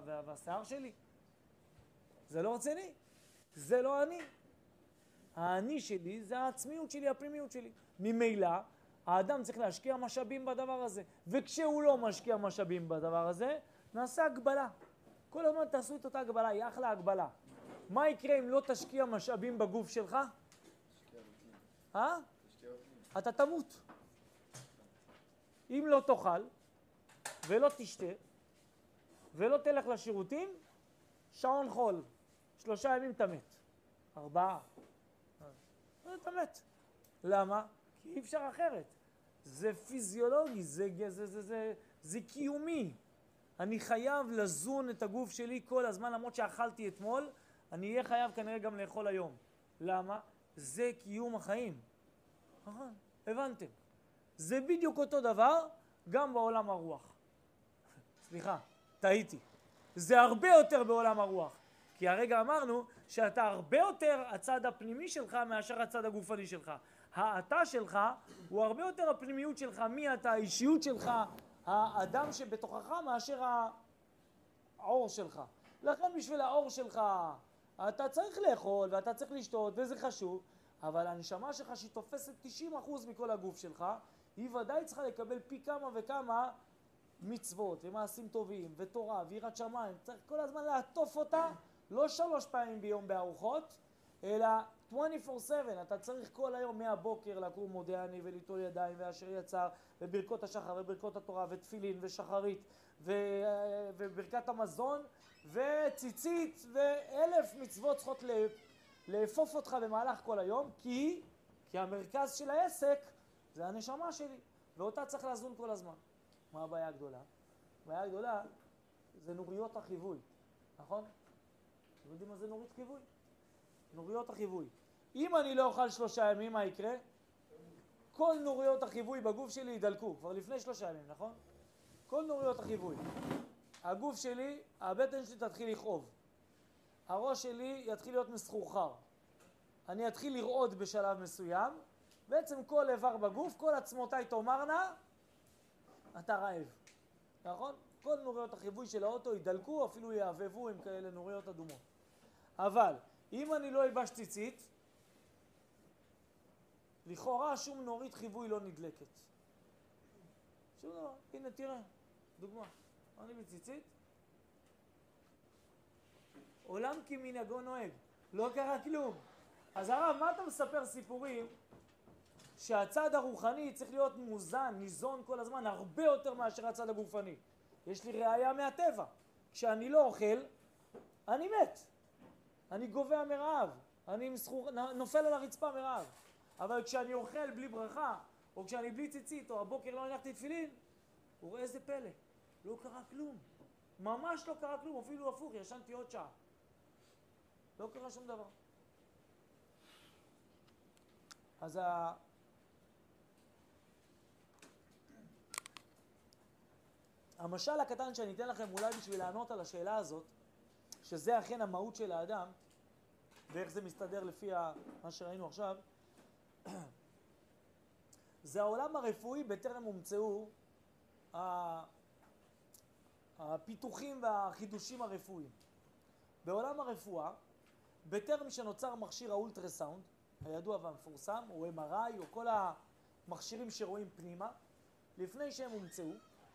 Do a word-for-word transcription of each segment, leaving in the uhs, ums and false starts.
וה, והשיער שלי. זה לא רציני. זה לא אני. האני שלי זה העצמיות שלי, הפנימיות שלי. ממילא, האדם צריך להשקיע משאבים בדבר הזה. וכשהוא לא משקיע משאבים בדבר הזה, נעשה הגבלה. כל הזמן תעשו את אותה הגבלה, היא אחלה הגבלה. מה יקרה אם לא תשקיע משאבים בגוף שלך? אה? אתה תמות. אם לא תאכל, ולא תשתה, ולא תלך לשירותים, שעון חול. שלושה ימים תמת. ארבעה. אתה מת. למה? כי אי אפשר אחרת. זה פיזיולוגי, זה, זה, זה, זה, זה קיומי. אני חייב לזון את הגוף שלי כל הזמן, למרות שאכלתי אתמול, אני אהיה חייב כנראה גם לאכול היום. למה? זה קיום החיים. נכון, הבנתם. זה בדיוק אותו דבר גם בעולם הרוח. סליחה, טעיתי. זה הרבה יותר בעולם הרוח. כי הרגע אמרנו שאתה הרבה יותר הצד הפנימי שלך מאשר הצד הגופני שלך. האתה שלך הוא הרבה יותר הפנימיות שלך, מי אתה, האישיות שלך, האדם שבתוכך מאשר האור שלך. לכן בשביל האור שלך אתה צריך לאכול ואתה צריך לשתות וזה חשוב, אבל הנשמה שלך שהיא תופסת תשעים אחוז מכל הגוף שלך, היא ודאי צריכה לקבל פי כמה וכמה מצוות ומעשים טובים ותורה ויראת שמיים. צריך כל הזמן לעטוף אותה, לא שלוש פעמים ביום בארוחות, אלא עשרים וארבע שבע. אתה צריך כל היום מהבוקר לקום מודה אני וליטול ידיים ואשר יצר וברכות השחר וברכות התורה ותפילין ושחרית ו... וברכת המזון וציצית ואלף מצוות צריכות לאפוף אותך במהלך כל היום, כי, כי המרכז של העסק זה הנשמה שלי, ואותה צריך להזון כל הזמן. מה הבעיה הגדולה? הבעיה הגדולה זה נוריות החיווי, נכון? אתם יודעים מה זה נורית חיווי? נוריות החיווי. אם אני לא אוכל שלושה ימים, מה יקרה? כל נוריות החיווי בגוף שלי ידלקו, כבר לפני שלושה ימים, נכון? כל נוריות החיווי. הגוף שלי, הבטן שלי תתחיל לכאוב. הראש שלי יתחיל להיות מסחורחר. אני אתחיל לרעוד בשלב מסוים, בעצם כל איבר בגוף, כל עצמותיי תאמרנה, אתה רעב. נכון? כל נוריות החיווי של האוטו ידלקו, אפילו יעבבו עם כאלה נוריות אדומות. אבל אם אני לא ילבש ציצית, לכאורה שום נורית חיווי לא נדלקת. שום דבר. הנה תראה, דוגמה. אני בציצית. עולם כמנהגו נוהג. לא קרה כלום. אז הרב, מה אתה מספר סיפורים שהצד הרוחני צריך להיות מוזן, ניזון כל הזמן, הרבה יותר מאשר הצד הגופני? יש לי ראייה מהטבע. כשאני לא אוכל, אני מת. אני גובע מרעב. אני מסחור, נופל על הרצפה מרעב. אבל כשאני אוכל בלי ברכה, או כשאני בלי ציצית, או הבוקר לא הנחתי תפילין, הוא רואה איזה פלא. לא קרה כלום. ממש לא קרה כלום. אפילו הפוך, ישנתי עוד שעה. לא קרה שום דבר. אז ה... המשל הקטן שאני אתן לכם אולי בשביל לענות על השאלה הזאת, שזה אכן המהות של האדם, ואיך זה מסתדר לפי מה שראינו עכשיו, זה העולם הרפואי בטרם הומצאו הפיתוחים והחידושים הרפואיים. בעולם הרפואה, בטרם שנוצר מכשיר האולטרסאונד, הידוע והמפורסם, או אם אר איי, או כל המכשירים שרואים פנימה, לפני שהם הומצאו,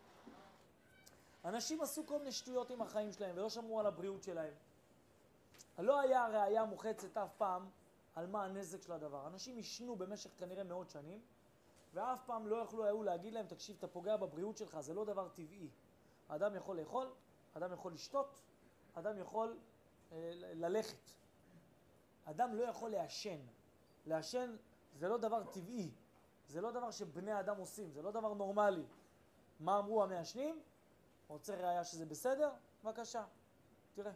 אנשים עשו כל מיני שטויות עם החיים שלהם ולא שמרו על הבריאות שלהם. לא היה ראייה מוחצת אף פעם על מה הנזק של הדבר. אנשים ישנו במשך כנראה מאות שנים, ואף פעם לא יכלו היו להגיד להם, תקשיב, אתה פוגע בבריאות שלך, זה לא דבר טבעי. האדם יכול לאכול, אדם יכול לשתות, אדם יכול אה, ללכת. אדם לא יכול לעשן. לעשן זה לא דבר טבעי, זה לא דבר שבני אדם עושים, זה לא דבר נורמלי. מה אמרו המעשנים? רוצה ראייה שזה בסדר? בבקשה, תראה.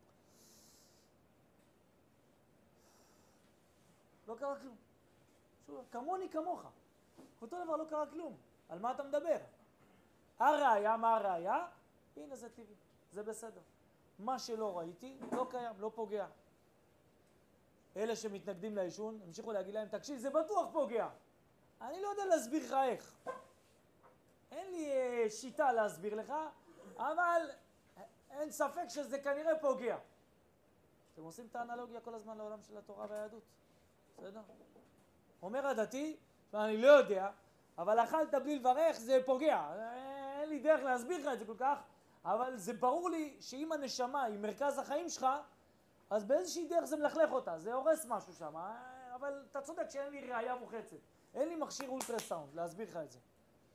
לא קרה כלום. שוב, כמוני כמוך. אותו דבר לא קרה כלום. על מה אתה מדבר? הראייה, מה הראייה? הנה זה טבעי, זה בסדר. מה שלא ראיתי, לא קיים, לא פוגע. אלה שמתנגדים לעישון, המשיכו להגיד להם, תקשיב, זה בטוח פוגע. אני לא יודע להסביר לך איך. אין לי שיטה להסביר לך, אבל אין ספק שזה כנראה פוגע. אתם עושים את האנלוגיה כל הזמן לעולם של התורה והיהדות. בסדר? אומר הדתי, אני לא יודע, אבל אכלת בלי לברך זה פוגע. אין לי דרך להסביר לך את זה כל כך, אבל זה ברור לי שאם הנשמה היא מרכז החיים שלך, אז באיזושהי דרך זה מלכלך אותה, זה הורס משהו שם. אבל אתה צודק שאין לי ראייה מוחצת. אין לי מכשיר אולטרסאונד להסביר לך את זה.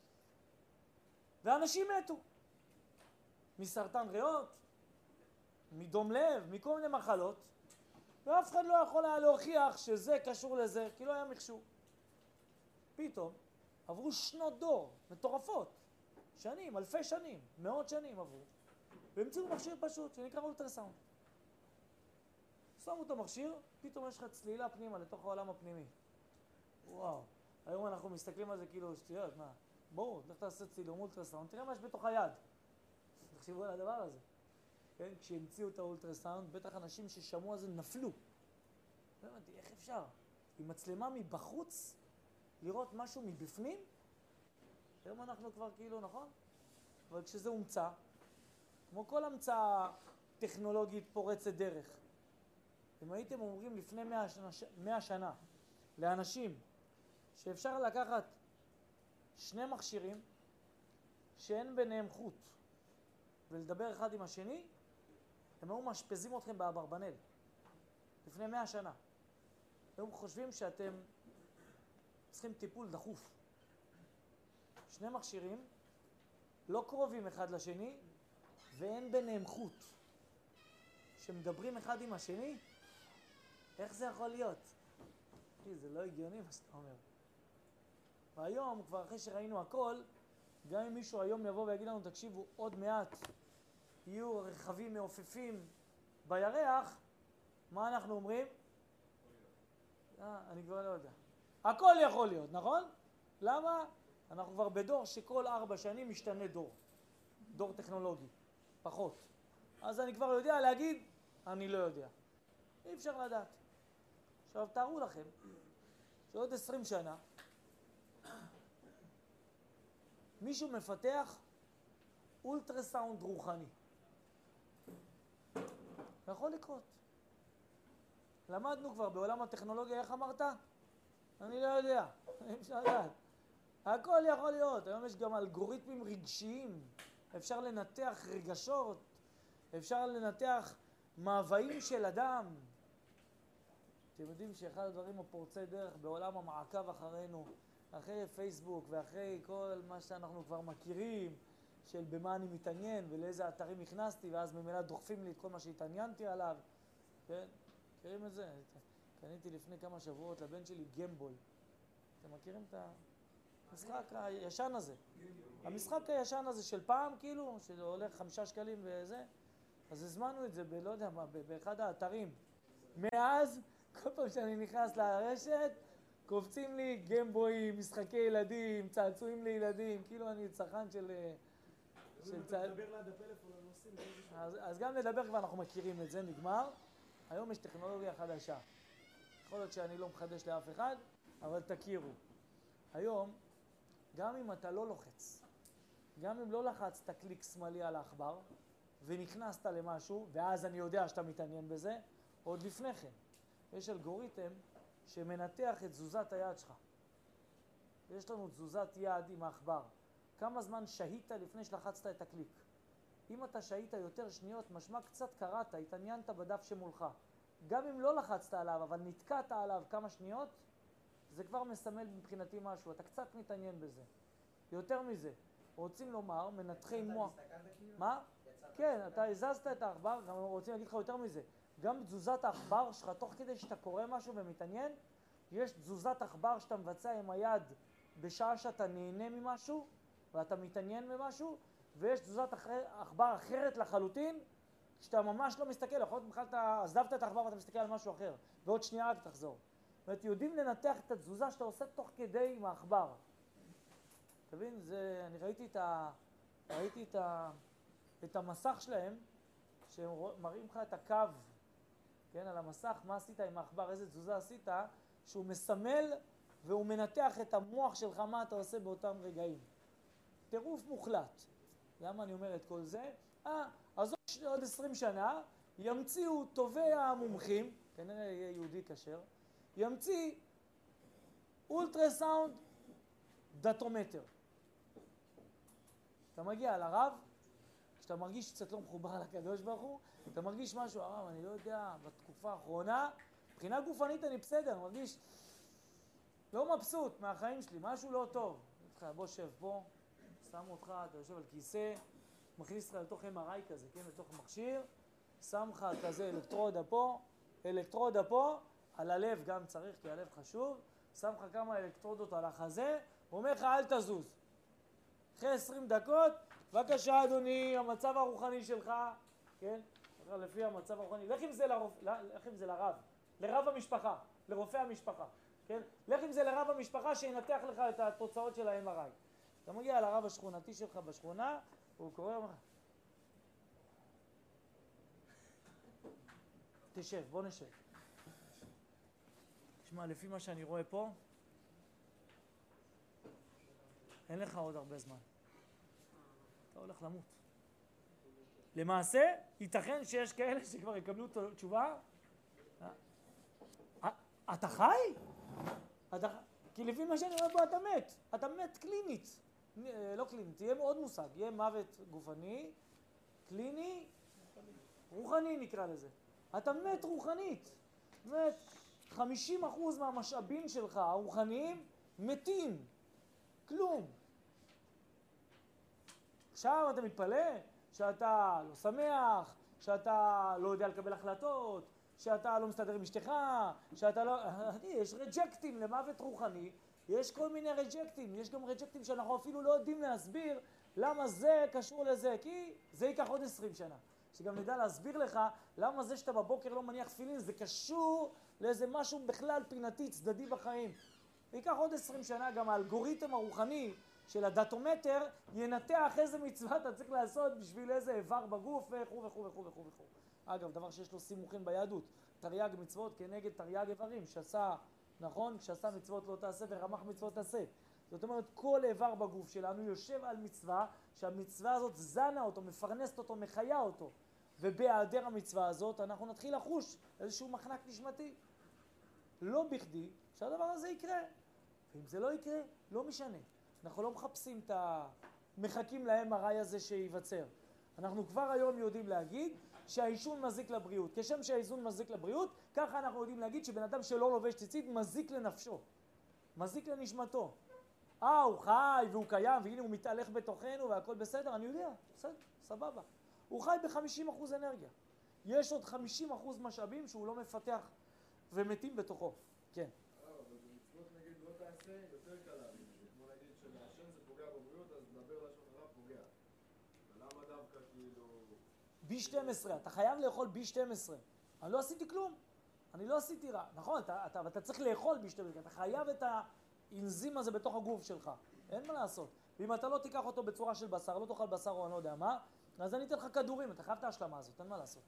ואנשים מתו. מסרטן ריאות, מדום לב, מכל מיני מחלות, ואף אחד לא יכול היה להוכיח שזה קשור לזה, כי לא היה מכשור. פתאום עברו שנות דור, מטורפות, שנים, אלפי שנים, מאות שנים עברו, והמציאו מכשיר פשוט שנקרא אולטרסאונד. שמו את המכשיר, פתאום יש לך צלילה פנימה לתוך העולם הפנימי. וואו, היום אנחנו מסתכלים על זה כאילו, שטויות, מה? בואו, לך תעשה צילום אולטרסאונד, תראה מה יש בתוך היד. תחשבו על הדבר הזה. כן? כשהמציאו את האולטרסאונד, בטח אנשים ששמעו על זה נפלו. לא הבנתי, איך אפשר? עם מצלמה מבחוץ, לראות משהו מבפנים? היום אנחנו כבר כאילו, נכון? אבל כשזה הומצא, כמו כל המצאה טכנולוגית פורצת דרך, אם הייתם אומרים לפני מאה שנה, מאה שנה לאנשים שאפשר לקחת שני מכשירים שאין ביניהם חוט ולדבר אחד עם השני, הם היו מאשפזים אתכם באברבנל. לפני מאה שנה. הם חושבים שאתם צריכים טיפול דחוף. שני מכשירים, לא קרובים אחד לשני, ואין ביניהם חוט. שמדברים אחד עם השני, איך זה יכול להיות? זה לא הגיוני מה שאתה אומר. והיום, כבר אחרי שראינו הכל, גם אם מישהו היום יבוא ויגיד לנו, תקשיבו, עוד מעט יהיו רכבים מעופפים בירח, מה אנחנו אומרים? אה, אני כבר לא יודע. הכל יכול להיות, נכון? למה? אנחנו כבר בדור שכל ארבע שנים משתנה דור. דור טכנולוגי. פחות. אז אני כבר יודע להגיד, אני לא יודע. אי אפשר לדעת. עכשיו תארו לכם, שעוד עשרים שנה, מישהו מפתח אולטרסאונד רוחני. יכול לקרות. למדנו כבר בעולם הטכנולוגיה, איך אמרת? אני לא יודע. אי אפשר לדעת. הכל יכול להיות. היום יש גם אלגוריתמים רגשיים. אפשר לנתח רגשות. אפשר לנתח מאוויים של אדם. אתם יודעים שאחד הדברים הפורצי דרך בעולם המעקב אחרינו, אחרי פייסבוק ואחרי כל מה שאנחנו כבר מכירים, של במה אני מתעניין ולאיזה אתרים נכנסתי, ואז ממילא דוחפים לי את כל מה שהתעניינתי עליו. כן? מכירים את זה? קניתי לפני כמה שבועות לבן שלי גיימבוי. אתם מכירים את המשחק הישן הזה? המשחק הישן הזה של פעם, כאילו, שהולך חמישה שקלים וזה. אז הזמנו את זה ב, לא יודע מה, באחד האתרים. מאז, כל פעם שאני נכנס לרשת, קופצים לי גיימבוי, משחקי ילדים, צעצועים לילדים, כאילו אני צרכן של... של צע... לדבר ליד הפלאפון, הנושאים. אז, אז גם לדבר כבר אנחנו מכירים את זה, נגמר. היום יש טכנולוגיה חדשה. יכול להיות שאני לא מחדש לאף אחד, אבל תכירו. היום, גם אם אתה לא לוחץ, גם אם לא לחצת קליק שמאלי על העכבר, ונכנסת למשהו, ואז אני יודע שאתה מתעניין בזה, עוד לפני כן. יש אלגוריתם שמנתח את תזוזת היד שלך. יש לנו תזוזת יד עם העכבר. כמה זמן שהית לפני שלחצת את הקליק. אם אתה שהית יותר שניות, משמע קצת קראת, התעניינת בדף שמולך. גם אם לא לחצת עליו, אבל נתקעת עליו כמה שניות, זה כבר מסמל מבחינתי משהו. אתה קצת מתעניין בזה. יותר מזה, רוצים לומר, מנתחי מוח... מה? כן, אתה הזזת את העכבר, גם רוצים להגיד לך יותר מזה. גם תזוזת העכבר שלך, תוך כדי שאתה קורא משהו ומתעניין, יש תזוזת עכבר שאתה מבצע עם היד בשעה שאתה נהנה ממשהו, ואתה מתעניין במשהו, ויש תזוזת עכבר אחרת לחלוטין, שאתה ממש לא מסתכל, יכול להיות בכלל אתה עזבת את העכבר ואתה מסתכל על משהו אחר, ועוד שנייה רק תחזור. זאת אומרת, יודעים לנתח את התזוזה שאתה עושה תוך כדי עם העכבר. תבין, זה, אני ראיתי את ה... ראיתי את ה... את המסך שלהם, שהם מראים לך את הקו, כן, על המסך, מה עשית עם העכבר, איזה תזוזה עשית, שהוא מסמל והוא מנתח את המוח שלך, מה אתה עושה באותם רגעים. טירוף מוחלט. למה אני אומר את כל זה? אה, אז עוד עשרים שנה, ימציאו טובי המומחים, כנראה יהיה יהודי כשר, ימציא אולטרסאונד דאטומטר. אתה מגיע לרב, כשאתה מרגיש קצת לא מחובר לקדוש ברוך הוא, אתה מרגיש משהו, הרב, אני לא יודע, בתקופה האחרונה, מבחינה גופנית אני בסדר, אני מרגיש לא מבסוט מהחיים שלי, משהו לא טוב. בוא שב פה, שם אותך, אתה יושב על כיסא, מכניס לך לתוך אם אר איי כזה, כן, לתוך מכשיר, שם לך כזה אלקטרודה פה, אלקטרודה פה, על הלב גם צריך, כי הלב חשוב, שם לך כמה אלקטרודות על החזה, אומר לך אל תזוז. אחרי עשרים דקות, בבקשה אדוני, המצב הרוחני שלך, כן, לפי המצב הרוחני, לך עם זה, לרופ... לך עם זה לרב, לרב המשפחה, לרופא המשפחה, כן, לך עם זה לרב המשפחה שינתח לך את התוצאות של ה-אם אר איי. אתה מגיע לרב השכונתי שלך בשכונה, הוא קורא, אומר, תשב, בוא נשב. תשמע, לפי מה שאני רואה פה, אין לך עוד הרבה זמן. אתה הולך למות. למעשה, ייתכן שיש כאלה שכבר יקבלו תשובה. אתה חי? כי לפי מה שאני רואה פה אתה מת. אתה מת קלינית. לא קלינית, יהיה עוד מושג. יהיה מוות גופני, קליני, רוחני נקרא לזה. אתה מת רוחנית. מת חמישים אחוז מהמשאבים שלך הרוחניים מתים. כלום. עכשיו אתה מתפלא שאתה לא שמח, שאתה לא יודע לקבל החלטות, שאתה לא מסתדר עם אשתך, שאתה לא... יש רג'קטים למוות רוחני, יש כל מיני רג'קטים, יש גם רג'קטים שאנחנו אפילו לא יודעים להסביר למה זה קשור לזה, כי זה ייקח עוד עשרים שנה. שגם נדע להסביר לך למה זה שאתה בבוקר לא מניח תפילין, זה קשור לאיזה משהו בכלל פינתי, צדדי בחיים. ייקח עוד עשרים שנה, גם האלגוריתם הרוחני של הדאטומטר ינתח איזה מצווה אתה צריך לעשות בשביל איזה איבר בגוף וכו' וכו' וכו' וכו' וכו'. אגב, דבר שיש לו סימוכין ביהדות, תרי"ג מצוות כנגד תרי"ג איברים, שעשה, נכון? שעשה מצוות לא תעשה ורמח מצוות תעשה. זאת אומרת, כל איבר בגוף שלנו יושב על מצווה, שהמצווה הזאת זנה אותו, מפרנסת אותו, מחיה אותו. ובהיעדר המצווה הזאת אנחנו נתחיל לחוש איזשהו מחנק נשמתי. לא בכדי שהדבר הזה יקרה. ואם זה לא יקרה, לא משנה. אנחנו לא מחפשים את ה... מחכים ל-אם אר איי הזה שיווצר. אנחנו כבר היום יודעים להגיד שהעישון מזיק לבריאות. כשם שהעישון מזיק לבריאות, ככה אנחנו יודעים להגיד שבן אדם שלא לובש ציצית מזיק לנפשו. מזיק לנשמתו. אה, הוא חי והוא קיים, והנה הוא מתהלך בתוכנו והכל בסדר, אני יודע, בסדר, סבבה. הוא חי ב-חמישים אחוז אנרגיה. יש עוד חמישים אחוז משאבים שהוא לא מפתח ומתים בתוכו. כן. אבל במצוות נגיד לא תעשה יותר קלה. כמו נגיד שמעשן זה פוגע בבריאות, אז דבר לשון הרע פוגע. ולמה דווקא כאילו... בי שתים עשרה, אתה חייב לאכול בי שתים עשרה. אני לא עשיתי כלום. אני לא עשיתי רע. נכון, אתה, אתה, אתה צריך לאכול בי שתים עשרה. אתה חייב את האנזים הזה בתוך הגוף שלך. אין מה לעשות. ואם אתה לא תיקח אותו בצורה של בשר, לא תאכל בשר או אני לא יודע מה, אז אני אתן לך כדורים, אתה חייב את ההשלמה הזאת, אין מה לעשות.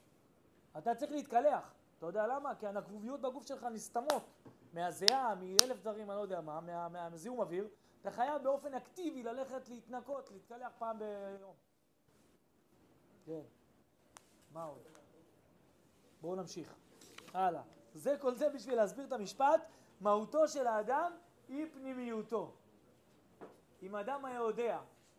אתה צריך להתקלח. אתה יודע למה? כי הנקבוביות בגוף שלך נסתמות מהזיעה, מאלף דברים, אני לא יודע מה, מה, מה, מהזיהום אוויר. אתה חייב באופן אקטיבי ללכת להתנקות, להתקלח פעם ביום. כן. מה עוד? בואו נמשיך. הלאה. זה כל זה בשביל להסביר את המשפט, מהותו של האדם היא פנימיותו. אם האדם היה יודע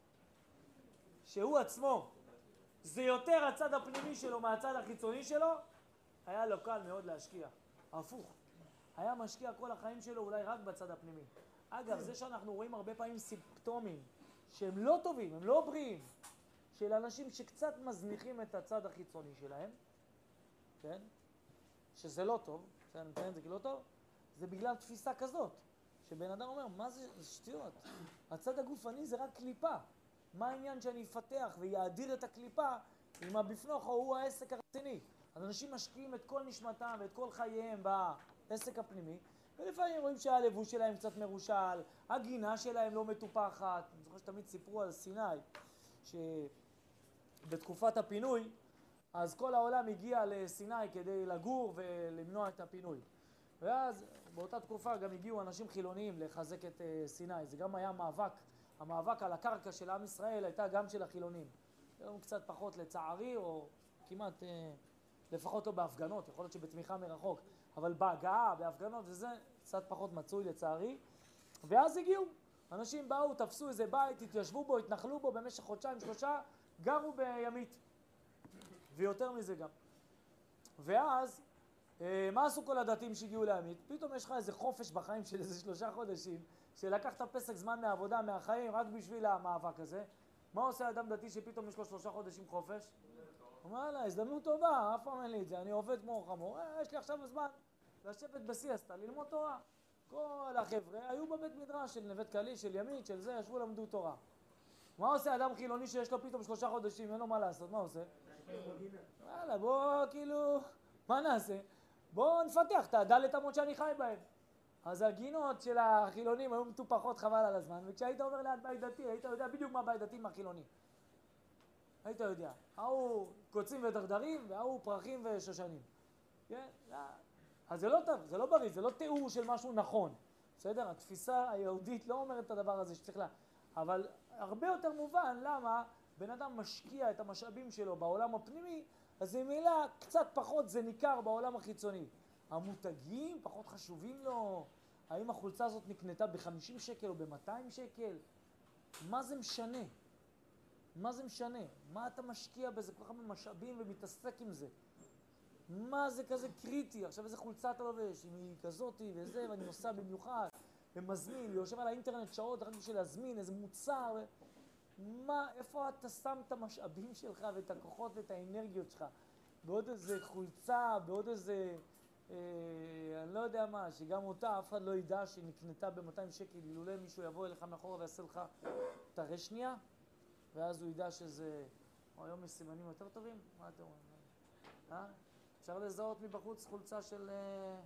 שהוא עצמו, זה יותר הצד הפנימי שלו מהצד החיצוני שלו, היה לו קל מאוד להשקיע. הפוך. היה משקיע כל החיים שלו אולי רק בצד הפנימי. אגב, זה שאנחנו רואים הרבה פעמים סימפטומים שהם לא טובים, הם לא בריאים, של אנשים שקצת מזניחים את הצד החיצוני שלהם, כן? שזה לא טוב, שאני מתאר את זה כי לא טוב, זה בגלל תפיסה כזאת, שבן אדם אומר, מה זה, זה שטויות? הצד הגופני זה רק קליפה. מה העניין שאני אפתח ויאדיר את הקליפה אם הבפנוך הוא העסק הרציני? אז אנשים משקיעים את כל נשמתם ואת כל חייהם בעסק הפנימי, ולפעמים רואים שהלבוש שלהם קצת מרושל, הגינה שלהם לא מטופחת. אני זוכר שתמיד סיפרו על סיני, שבתקופת הפינוי, אז כל העולם הגיע לסיני כדי לגור ולמנוע את הפינוי. ואז באותה תקופה גם הגיעו אנשים חילוניים לחזק את סיני. זה גם היה מאבק. המאבק על הקרקע של עם ישראל הייתה גם של החילונים. היום קצת פחות לצערי, או כמעט, אה, לפחות לא בהפגנות, יכול להיות שבתמיכה מרחוק, אבל בהגעה, בהפגנות וזה, קצת פחות מצוי לצערי. ואז הגיעו, אנשים באו, תפסו איזה בית, התיישבו בו, התנחלו בו במשך חודשיים, שלושה, גרו בימית. ויותר מזה גם. ואז, אה, מה עשו כל הדתיים שהגיעו לימית? פתאום יש לך איזה חופש בחיים של איזה שלושה חודשים, שלקחת פסק זמן מהעבודה, מהחיים, רק בשביל המאבק הזה. מה עושה אדם דתי שפתאום יש לו שלושה חודשים חופש? הוא אומר לה, הזדמנות טובה, אף פעם אין לי את זה, אני עובד כמו חמור, אה, יש לי עכשיו זמן לשבת בסיאסטה, ללמוד תורה. כל החבר'ה היו בבית מדרש של נווה דקלים, של ימית, של זה, ישבו למדו תורה. מה עושה אדם חילוני שיש לו פתאום שלושה חודשים, אין לו מה לעשות, מה עושה? וואלה, בוא כאילו, מה נעשה? בוא נפתח את הדלת אמות שאני חי בהם. אז הגינות של החילונים היו מטופחות חבל על הזמן, וכשהיית עובר ליד בית דתי, היית יודע בדיוק מה בית דתי מהחילוני. היית יודע, ההוא קוצים ודרדרים, וההוא פרחים ושושנים. כן? אז זה לא טוב, זה לא בריא, זה לא תיאור של משהו נכון. בסדר? התפיסה היהודית לא אומרת את הדבר הזה שצריך לה... אבל הרבה יותר מובן למה בן אדם משקיע את המשאבים שלו בעולם הפנימי, אז ממילא קצת פחות זה ניכר בעולם החיצוני. המותגים פחות חשובים לו, האם החולצה הזאת נקנתה ב-חמישים שקל או ב-מאתיים שקל? מה זה משנה? מה זה משנה? מה אתה משקיע בזה כל כך הרבה משאבים ומתעסק עם זה? מה זה כזה קריטי? עכשיו איזה חולצה אתה לובש, אם היא כזאת וזה, ואני נוסע במיוחד ומזמין, ויושב על האינטרנט שעות רק בשביל להזמין איזה מוצר ו... מה, איפה אתה שם את המשאבים שלך ואת הכוחות ואת האנרגיות שלך? בעוד איזה חולצה, בעוד איזה, אה, אני לא יודע מה, שגם אותה אף אחד לא ידע שהיא נקנתה ב-מאתיים שקל, אילולא מישהו יבוא אליך מאחורה ויעשה לך תראה שנייה, ואז הוא ידע שזה, או היום יש סימנים יותר טובים? מה אתם אומרים? אה? אפשר לזהות מבחוץ חולצה של... אה...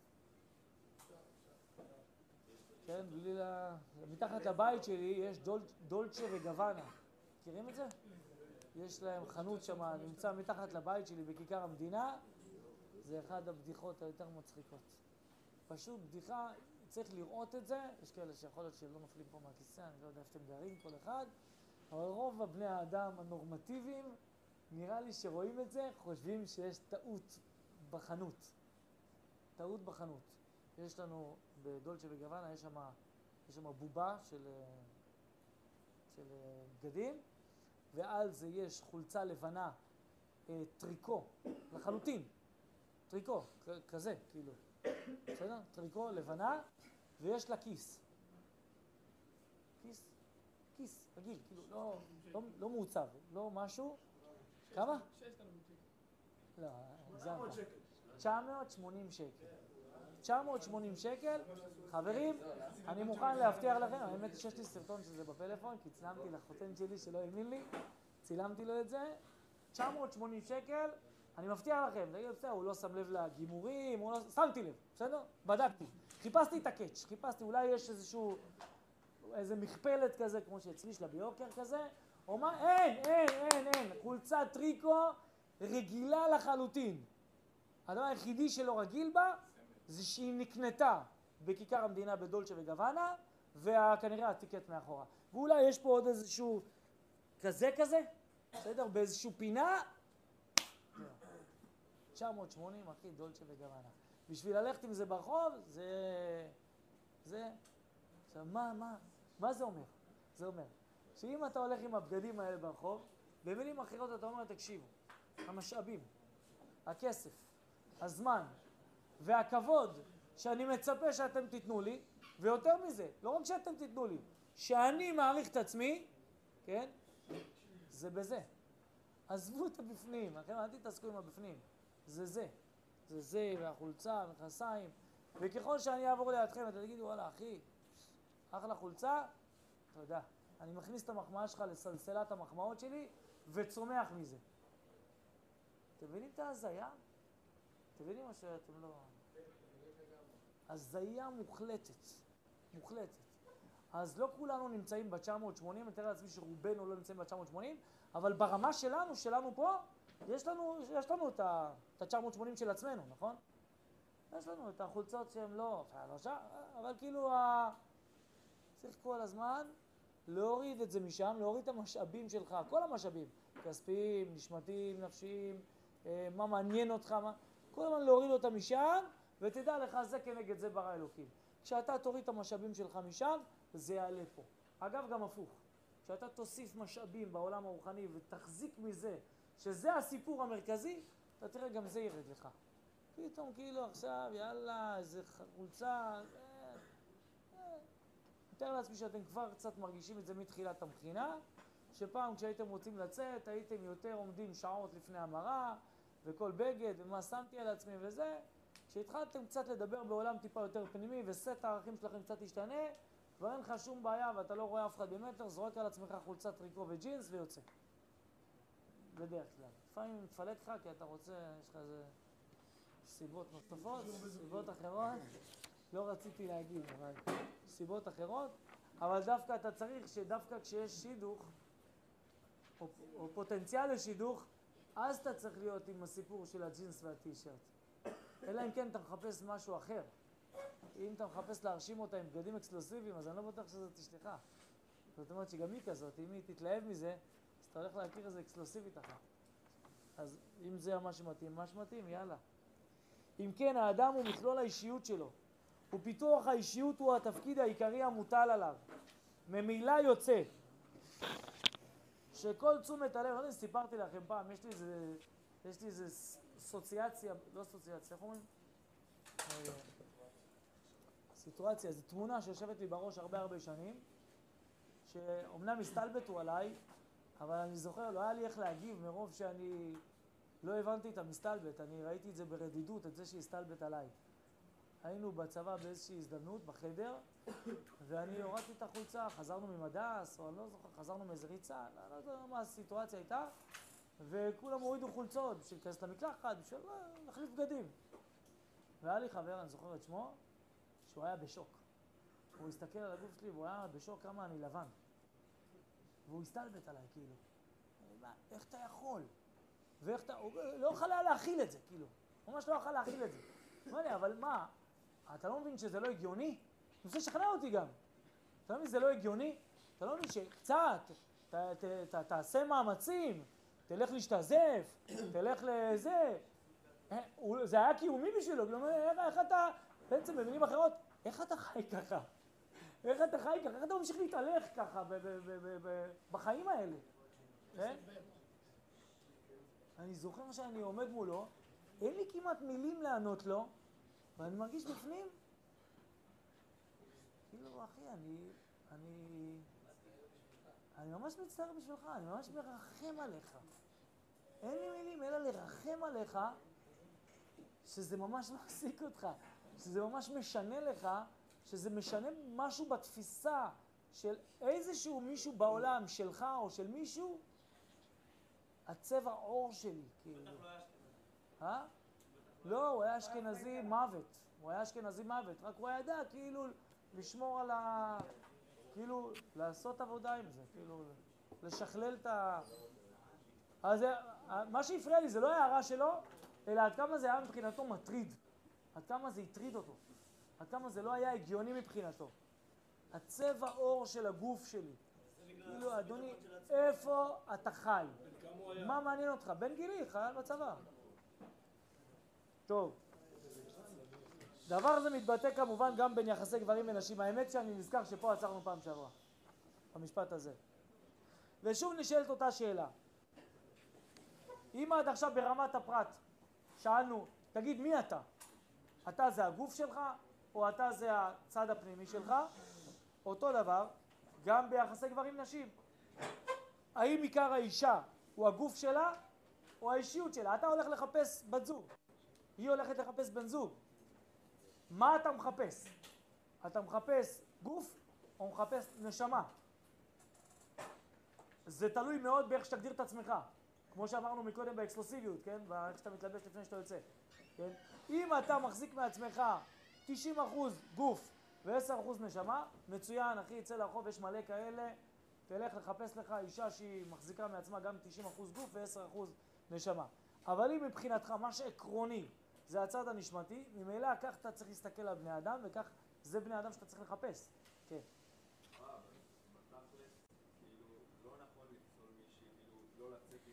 כן, בלי לה... מתחת לבית שלי יש דול... דולצ'ה וגוואנה. מכירים את זה? יש להם חנות שם, נמצא מתחת לבית שלי בכיכר המדינה. זה אחד הבדיחות היותר מצחיקות. פשוט בדיחה, צריך לראות את זה. יש כאלה שיכול להיות שלא נופלים פה מהכיסא, אני לא יודע איפה אתם גרים, כל אחד. אבל רוב הבני האדם הנורמטיביים, נראה לי שרואים את זה, חושבים שיש טעות בחנות. טעות בחנות. יש לנו בדולצ'ה וגוואנה, יש שם, יש שם בובה של, של בגדים, ועל זה יש חולצה לבנה, טריקו, לחלוטין, טריקו, כזה, כאילו, בסדר? טריקו לבנה, ויש לה כיס. כיס? כיס, רגיל, כאילו, לא, לא, לא מעוצב, לא משהו. כמה? לא, הגזמת. תשע מאות שמונים שקל. תשע מאות שמונים שקל, חברים, אני מוכן להבטיח לכם, האמת שיש לי סרטון שזה בפלאפון, כי צילמתי לחותן שלי שלא האמין לי, צילמתי לו את זה, תשע מאות שמונים שקל, אני מבטיח לכם, תגידו, בסדר, הוא לא שם לב לגימורים, הוא לא... שמתי לב, בסדר? בדקתי. חיפשתי את הקאץ', חיפשתי, אולי יש איזשהו, איזה מכפלת כזה, כמו שאצלי שלה ביוקר כזה, או מה? אין, אין, אין, אין, חולצה טריקו רגילה לחלוטין. הדבר היחידי שלא רגיל בה, זה שהיא נקנתה בכיכר המדינה בדולצ'ה וגוואנה, וכנראה הטיקט מאחורה. ואולי יש פה עוד איזשהו כזה כזה, בסדר? באיזשהו פינה, תשע מאות שמונים, אחי, דולצ'ה וגוואנה. בשביל ללכת עם זה ברחוב, זה... זה... עכשיו, מה, מה, מה זה אומר? זה אומר, שאם אתה הולך עם הבגדים האלה ברחוב, במילים אחרות אתה אומר, תקשיבו, המשאבים, הכסף, הזמן והכבוד שאני מצפה שאתם תיתנו לי, ויותר מזה, לא רק שאתם תיתנו לי, שאני מעריך את עצמי, כן? זה בזה. עזבו את הבפנים, אחרי אל תתעסקו עם הבפנים. זה זה. זה זה, והחולצה, מכנסיים. וככל שאני אעבור לידכם, אתה תגידו, וואלה, אחי, אחלה חולצה, תודה. אני מכניס את המחמאה שלך לסלסלת המחמאות שלי, וצומח מזה. אתם מבינים את ההזיה? אתם מבינים מה שאתם לא... הזיה מוחלטת. מוחלטת. אז לא כולנו נמצאים ב-תשע מאות שמונים, אני תראה לעצמי שרובנו לא נמצאים ב-תשע מאות שמונים, אבל ברמה שלנו, שלנו פה, יש לנו, יש לנו את ה-תשע מאות שמונים של עצמנו, נכון? יש לנו את החולצות שהן לא, לא שם, אבל כאילו ה... צריך כל הזמן להוריד את זה משם, להוריד את המשאבים שלך, כל המשאבים. כספיים, נשמתיים, נפשיים, אה, מה מעניין אותך, מה... כל הזמן להוריד אותה משם, ותדע לך זה כנגד זה ברא אלוקים. כשאתה תוריד את המשאבים שלך משם, זה יעלה פה. אגב, גם הפוך. כשאתה תוסיף משאבים בעולם הרוחני ותחזיק מזה, שזה הסיפור המרכזי, אתה תראה גם זה ירד לך. פתאום כאילו עכשיו, יאללה, איזה חולצה, מתאר לעצמי שאתם כבר קצת מרגישים את זה מתחילת המכינה, שפעם כשהייתם רוצים לצאת, הייתם יותר עומדים שעות לפני המראה, וכל בגד, ומה שמתי על עצמי וזה. כשהתחלתם קצת לדבר בעולם טיפה יותר פנימי, וסט הערכים שלכם קצת ישתנה, כבר אין לך שום בעיה ואתה לא רואה אף אחד במטר, זורק על עצמך חולצת טריקו וג'ינס ויוצא. בדרך כלל. לפעמים מפלט לך כי אתה רוצה, יש לך איזה סיבות נוספות, סיבות אחרות. לא רציתי להגיד, אבל סיבות אחרות. אבל דווקא אתה צריך שדווקא כשיש שידוך, או, או פוטנציאל לשידוך, אז אתה צריך להיות עם הסיפור של הג'ינס והטי-שירט. אלא אם כן אתה מחפש משהו אחר. אם אתה מחפש להרשים אותה עם בגדים אקסקלוסיביים, אז אני לא בטוח שזאת תשלחה. זאת אומרת שגם היא כזאת, אם היא תתלהב מזה, אז אתה הולך להכיר איזה אקסקלוסיבית אחת. אז אם זה מה שמתאים, מה שמתאים, יאללה. אם כן, האדם הוא מכלול האישיות שלו, ופיתוח האישיות הוא התפקיד העיקרי המוטל עליו. ממילא יוצא שכל תשומת הלב, לא יודע, סיפרתי לכם פעם, יש לי איזה, יש לי איזה סוציאציה, לא סוציאציה, איך אומרים? סיטואציה, זו תמונה שיושבת לי בראש הרבה הרבה שנים, שאומנם הסתלבטו עליי, אבל אני זוכר, לא היה לי איך להגיב מרוב שאני לא הבנתי את המסתלבט, אני ראיתי את זה ברדידות, את זה שהסתלבט עליי. היינו בצבא באיזושהי הזדמנות, בחדר, ואני הורדתי את החולצה, חזרנו ממדס, או אני לא זוכר, חזרנו מאיזה ריצה, לא יודע מה הסיטואציה הייתה, וכולם הורידו חולצות בשביל להיכנס למקלחת, בשביל להחליף בגדים. והיה לי חבר, אני זוכר את שמו, שהוא היה בשוק. הוא הסתכל על הגוף שלי והוא היה בשוק כמה אני לבן. והוא הסתלבט עליי, כאילו. מה, איך אתה יכול? ואיך אתה... הוא לא יכול היה להכיל את זה, כאילו. ממש לא יכול להכיל את זה. אמר לי, אבל מה, אתה לא מבין שזה לא הגיוני? אני רוצה לשכנע אותי גם. אתה לא מבין שזה לא הגיוני? אתה לא מבין שקצת, ת, ת, ת, תעשה מאמצים, תלך להשתזף, תלך לזה. זה היה קיומי בשבילו, כלומר, איך אתה, בעצם במילים אחרות, איך אתה חי ככה? איך אתה חי ככה? איך אתה ממשיך להתהלך ככה בחיים האלה? אני זוכר שאני עומד מולו, אין לי כמעט מילים לענות לו, ואני מרגיש בפנים, כאילו, אחי, אני, אני, אני ממש מצטער בשבילך, אני ממש מרחם עליך. אין לי מילים אלא לרחם עליך, שזה ממש מחזיק אותך, שזה ממש משנה לך, שזה משנה משהו בתפיסה של איזשהו מישהו בעולם, שלך או של מישהו, הצבע עור שלי, כאילו. בטח לא היה אשכנזי. אה? לא, הוא היה אשכנזי מוות. הוא היה אשכנזי מוות, רק הוא ידע כאילו לשמור על ה... כאילו לעשות עבודה עם זה, כאילו לשכלל את ה... אז מה שהפריע לי זה לא הערה שלו, אלא עד כמה זה היה מבחינתו מטריד. עד כמה זה הטריד אותו. עד כמה זה לא היה הגיוני מבחינתו. הצבע עור של הגוף שלי. כאילו, אדוני, איפה אתה חי? מה מעניין אותך? בן גילי, חייל בצבא. טוב. דבר זה מתבטא כמובן גם בין יחסי גברים ונשים. האמת שאני נזכר שפה עצרנו פעם שעברה. במשפט הזה. ושוב נשאלת אותה שאלה. אם עד עכשיו ברמת הפרט שאלנו, תגיד מי אתה? אתה זה הגוף שלך או אתה זה הצד הפנימי שלך? אותו דבר גם ביחסי גברים נשים. האם עיקר האישה הוא הגוף שלה או האישיות שלה? אתה הולך לחפש בת זוג, היא הולכת לחפש בן זוג. מה אתה מחפש? אתה מחפש גוף או מחפש נשמה? זה תלוי מאוד באיך שתגדיר את עצמך. כמו שאמרנו מקודם באקסקלוסיביות, כן? ואיך שאתה מתלבש לפני שאתה יוצא. כן? אם אתה מחזיק מעצמך תשעים אחוז גוף ו-עשרה אחוז נשמה, מצוין, אחי, יצא לרחוב, יש מלא כאלה, תלך לחפש לך אישה שהיא מחזיקה מעצמה גם תשעים אחוז גוף ו-עשרה אחוז נשמה. אבל אם מבחינתך מה שעקרוני זה הצד הנשמתי, ממילא כך אתה צריך להסתכל על בני אדם, וכך זה בני אדם שאתה צריך לחפש. כן. אה, אבל בתכלס, כאילו, לא נכון לפסול מישהי, כאילו, לא לצאת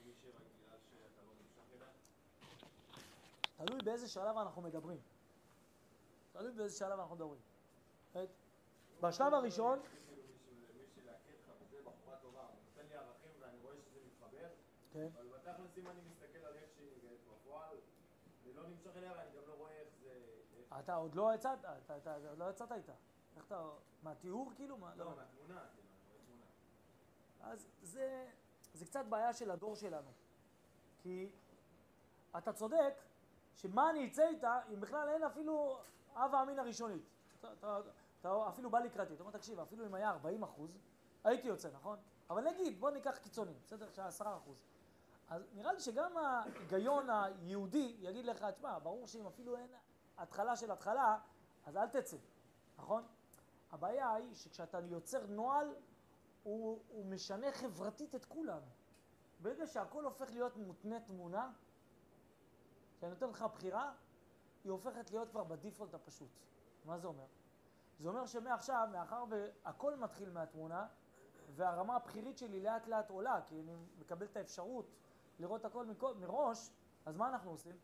תלוי באיזה שלב אנחנו מדברים. תלוי באיזה שלב אנחנו מדברים. בשלב הראשון, מישהי להכיר לך, וזה בחורה טובה, הוא נותן לי ערכים ואני רואה שזה מתחבר, כן. אבל בתכלס אם אני מסתכל על איך שהיא נראית בפועל, אני לא נמשך אליה ואני גם לא רואה איך זה... אתה עוד לא יצאת, אתה, אתה, אתה לא יצאת איתה. איך אתה, מהתיאור כאילו? מה, לא, לא. מהתמונה, כאילו, אני רואה תמונה. אז זה, זה קצת בעיה של הדור שלנו. כי אתה צודק שמה אני אצא איתה אם בכלל אין אפילו אב האמין הראשונית. אתה, אתה, אתה אפילו בא לקראתי, אתה אומר תקשיב, אפילו אם היה ארבעים אחוז, הייתי יוצא, נכון? אבל נגיד, בוא ניקח קיצונים, בסדר? שהיה עשרה אחוז. אז נראה לי שגם ההיגיון היהודי יגיד לך, תשמע, ברור שאם אפילו אין התחלה של התחלה, אז אל תצא, נכון? הבעיה היא שכשאתה יוצר נועל, הוא, הוא משנה חברתית את כולנו. ברגע שהכל הופך להיות מותנה תמונה, שאני נותן לך בחירה, היא הופכת להיות כבר בדיפולט הפשוט. מה זה אומר? זה אומר שמעכשיו, מאחר והכל מתחיל מהתמונה, והרמה הבחירית שלי לאט לאט עולה, כי אני מקבל את האפשרות לראות הכל מראש, אז מה אנחנו עושים?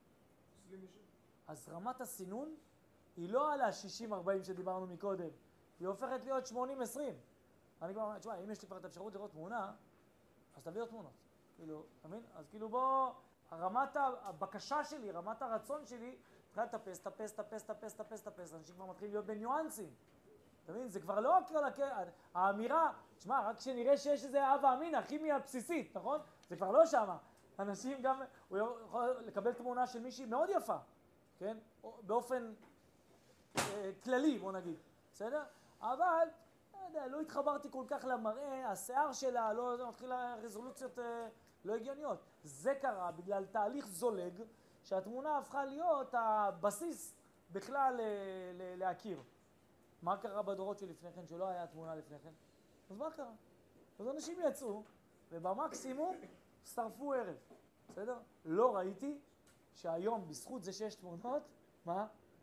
אז רמת הסינון היא לא על ה-שישים ארבעים שדיברנו מקודם, היא הופכת להיות שמונים עשרים. אני כבר אומר, תשמע, אם יש לי כבר את האפשרות לראות תמונה, אז תביא עוד תמונות. כאילו, אתה מבין? אז כאילו בוא, רמת הבקשה שלי, רמת הרצון שלי, התחילה לטפס, טפס, טפס, טפס, טפס, טפס, אנשים כבר מתחילים להיות בניואנסים. אתה מבין? זה כבר לא הכל, האמירה, תשמע, רק שנראה שיש איזה אב האמין, הכימיה הבסיסית, נכון? זה כבר לא שמה. אנשים גם, הוא יכול לקבל תמונה של מישהי מאוד יפה, כן? באופן אה, כללי, בוא נגיד, בסדר? אבל, לא יודע, לא התחברתי כל כך למראה, השיער שלה, לא, לא מתחילה רזולוציות אה, לא הגיוניות. זה קרה בגלל תהליך זולג, שהתמונה הפכה להיות הבסיס בכלל ל- ל- להכיר. מה קרה בדורות שלפני כן, שלא היה תמונה לפני כן? אז מה קרה? אז אנשים יצאו, ובמקסימום שרפו ערב, בסדר? לא ראיתי שהיום, בזכות זה שיש תמונות, מה?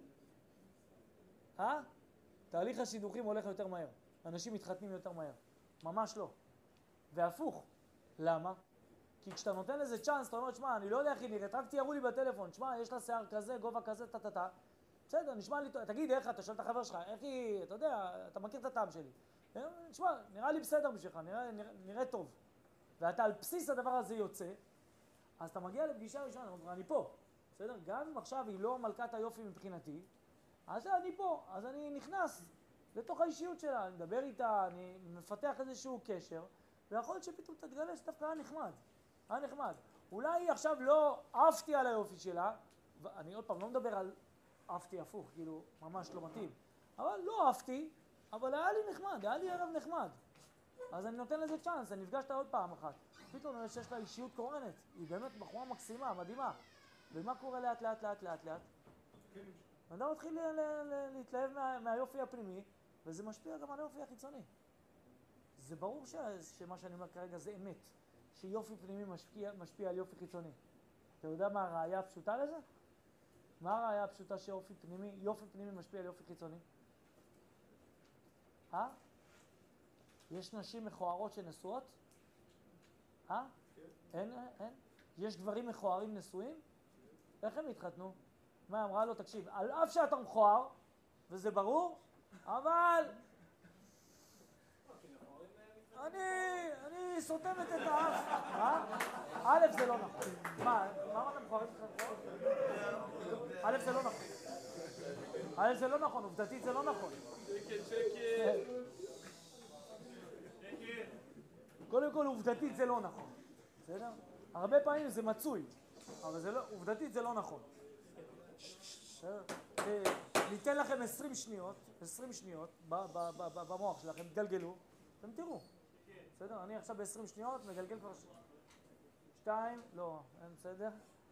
אה? תהליך השידוכים הולך יותר מהר. אנשים מתחתנים יותר מהר. ממש לא. והפוך. למה? כי כשאתה נותן לזה צ'אנס, אתה אומר, שמע, אני לא יודע איך היא נראית, רק תיארו לי בטלפון, שמע, יש לה שיער כזה, גובה כזה, טה-טה-טה. בסדר, נשמע לי, תגיד איך, אתה שואל את החבר שלך, איך היא, אתה יודע, אתה מכיר את הטעם שלי. תשמע, נראה לי בסדר בשבילך, נראה, נראה, נראה טוב. ואתה על בסיס הדבר הזה יוצא, אז אתה מגיע לפגישה ראשונה, אני פה, בסדר? גם אם עכשיו היא לא מלכת היופי מבחינתי, אז אני פה, אז אני נכנס לתוך האישיות שלה, אני מדבר איתה, אני מפתח איזשהו קשר, ויכול להיות שפתאום תתגלה שדווקא היה נחמד, היה נחמד. אולי עכשיו לא אהבתי על היופי שלה, ואני עוד פעם לא מדבר על אהבתי הפוך, כאילו ממש לא מתאים, אבל לא אהבתי, אבל היה לי נחמד, היה לי ערב נחמד. אז אני נותן לזה צ'אנס, אני נפגשת עוד פעם אחת. פתאום אני שיש לה אישיות קורנת, היא באמת בחורה מקסימה, מדהימה. ומה קורה לאט לאט לאט לאט לאט? אדם מתחיל להתלהב מה, מהיופי הפנימי, וזה משפיע גם על היופי החיצוני. זה ברור ש, שמה שאני אומר כרגע זה אמת, שיופי פנימי משפיע, משפיע על יופי חיצוני. אתה יודע מה הראייה הפשוטה לזה? מה הראייה הפשוטה שיופי פנימי, יופי פנימי משפיע על יופי חיצוני? אה? יש נשים מכוערות שנשואות? אה? אין, אין? יש גברים מכוערים נשואים? איך הם התחתנו? מה אמרה לו? תקשיב, על אף שאתה מכוער, וזה ברור, אבל אני, אני סותמת את האף. אה? א' זה לא נכון. מה, מה אמרת מכוערים? א' זה לא נכון. א' זה לא נכון, עובדתית זה לא נכון. שקט, שקט. קודם כל, עובדתית זה לא נכון. בסדר? הרבה פעמים זה מצוי, אבל זה לא, עובדתית זה לא נכון. ניתן לכם עשרים שניות, עשרים שניות במוח שלכם, תגלגלו, אתם תראו. בסדר? אני עכשיו ב-עשרים שניות, מגלגל כבר שתיים, לא, אין בסדר.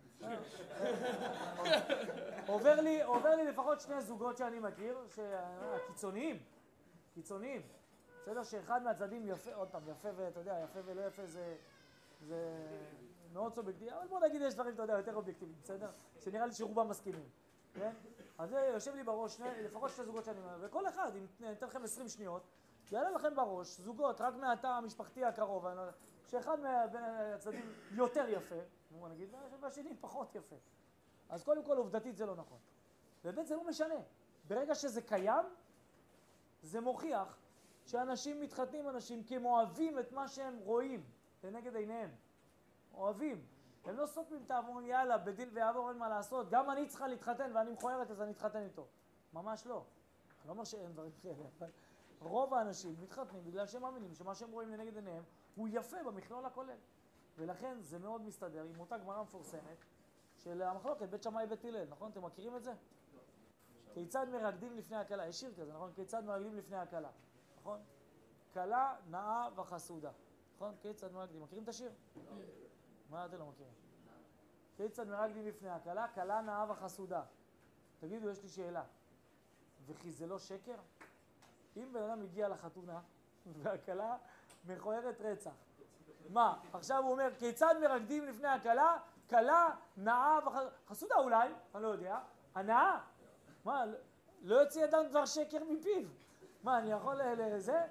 עובר לי, עובר לי לפחות שני זוגות שאני מכיר, שהקיצוניים, קיצוניים. בסדר? שאחד מהצדדים יפה, עוד פעם, יפה ואתה יודע, יפה ולא יפה זה, זה מאוד סובייקטיבי, אבל בוא נגיד יש דברים, אתה יודע, יותר אובייקטיביים, בסדר? שנראה לי שרובם מסכימים, כן? אז זה יושב לי בראש, שני, לפחות שתי זוגות שאני אומר, וכל אחד, אם ניתן לכם עשרים שניות, יעלה לכם בראש, זוגות, רק מהתא המשפחתי הקרוב, שאחד מהצדדים יותר יפה, בוא נגיד, והשני פחות יפה. אז קודם כל עובדתית זה לא נכון. באמת זה לא משנה. ברגע שזה קיים, זה מוכיח שאנשים מתחתנים אנשים כי הם אוהבים את מה שהם רואים לנגד עיניהם. אוהבים. הם לא סותמים את העבורים, יאללה, בדיל ויעבור אין מה לעשות. גם אני צריכה להתחתן ואני מכוערת אז אני אתחתן איתו. ממש לא. אני לא אומר שאין דברים כאלה, אבל רוב האנשים מתחתנים בגלל שהם מאמינים שמה שהם רואים לנגד עיניהם הוא יפה במכלול הכולל. ולכן זה מאוד מסתדר עם אותה גמרא מפורסמת של המחלוקת בית שמאי בית הלל, נכון? אתם מכירים את זה? כיצד מרקדים לפני הכלה? יש שיר כזה, נכון? כיצד מרקדים לפני הכלה, נכון? כלה, נאה וחסודה, נכון? כיצד מרקדים, מכירים את השיר? מה אתם לא מכירים? כיצד מרקדים לפני הכלה? כלה, נאה וחסודה. תגידו, יש לי שאלה. וכי זה לא שקר? אם בן אדם מגיע לחתונה והכלה מכוערת רצח, מה? עכשיו הוא אומר, כיצד מרקדים לפני הכלה? כלה, נאה וחסודה אולי, אני לא יודע. הנאה? מה, לא יוצא אדם דבר שקר מפיו. מה, אני יכול לזה?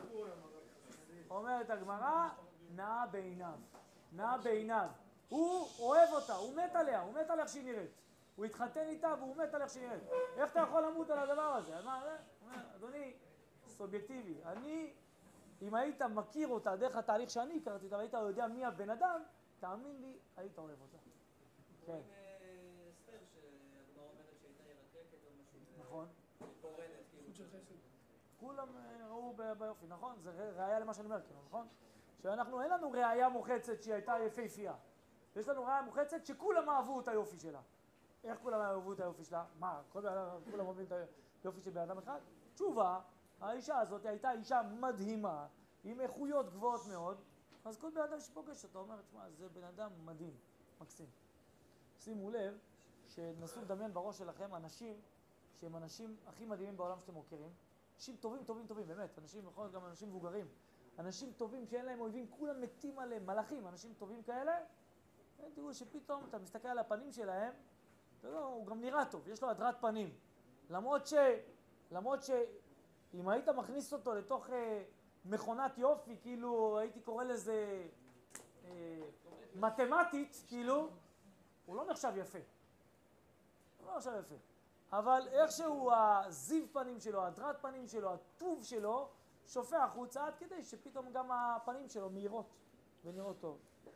אומרת הגמרא, נאה בעיניו. נאה בעיניו. הוא אוהב אותה, הוא מת עליה, הוא מת על איך שהיא נראית. הוא התחתן איתה והוא מת על איך שהיא נראית. איך אתה יכול למות על הדבר הזה? מה, אדוני, סובייקטיבי. אני, אם היית מכיר אותה דרך התהליך שאני הכרתי אותה, והיית יודע מי הבן אדם, תאמין לי, היית אוהב אותה. כן. אסתר שהגמרא אומרת שהייתה ירקקת או משהו. נכון. קורנת, כאילו. כולם ראו ביופי, נכון? זה ראיה למה שאני אומר, נכון? שאנחנו, אין לנו ראיה מוחצת שהיא הייתה יפהפייה. יש לנו ראיה מוחצת שכולם אהבו את היופי שלה. איך כולם אהבו את היופי שלה? מה, כולם אוהבים את היופי של בן אדם אחד? תשובה, האישה הזאת הייתה אישה מדהימה, עם איכויות גבוהות מאוד, אז כל בן אדם שפוגש אותו אומר, תשמע, זה בן אדם מדהים, מקסים. שימו לב שנסו לדמיין בראש שלכם אנשים שהם אנשים הכי מדהימים בעולם שאתם מכירים, אנשים טובים, טובים, טובים, באמת, אנשים, יכול להיות גם אנשים מבוגרים, אנשים טובים שאין להם אויבים, כולם מתים עליהם, מלאכים, אנשים טובים כאלה, תראו שפתאום אתה מסתכל על הפנים שלהם, לא, הוא גם נראה טוב, יש לו הדרת פנים, למרות ש... למרות שאם היית מכניס אותו לתוך אה, מכונת יופי, כאילו הייתי קורא לזה אה, מתמטית, כאילו, הוא לא נחשב יפה. הוא לא נחשב יפה. אבל איכשהו הזיו פנים שלו, הדרת פנים שלו, הטוב שלו, שופע החוצה עד כדי שפתאום גם הפנים שלו מהירות ונראות טוב.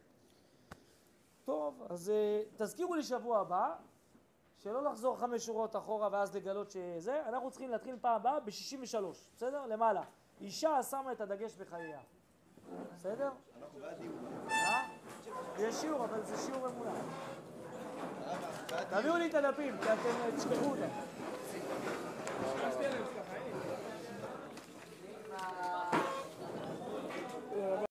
טוב, אז תזכירו לי שבוע הבא, שלא לחזור חמש שורות אחורה ואז לגלות שזה, אנחנו צריכים להתחיל פעם הבאה ב-שישים ושלוש, בסדר? למעלה. אישה שמה את הדגש בחייה. בסדר? אנחנו בעד דיוק. אה? יש שיעור, אבל זה שיעור אמונה. תביאו לי את הדפים, כי אתם תשכחו אותם.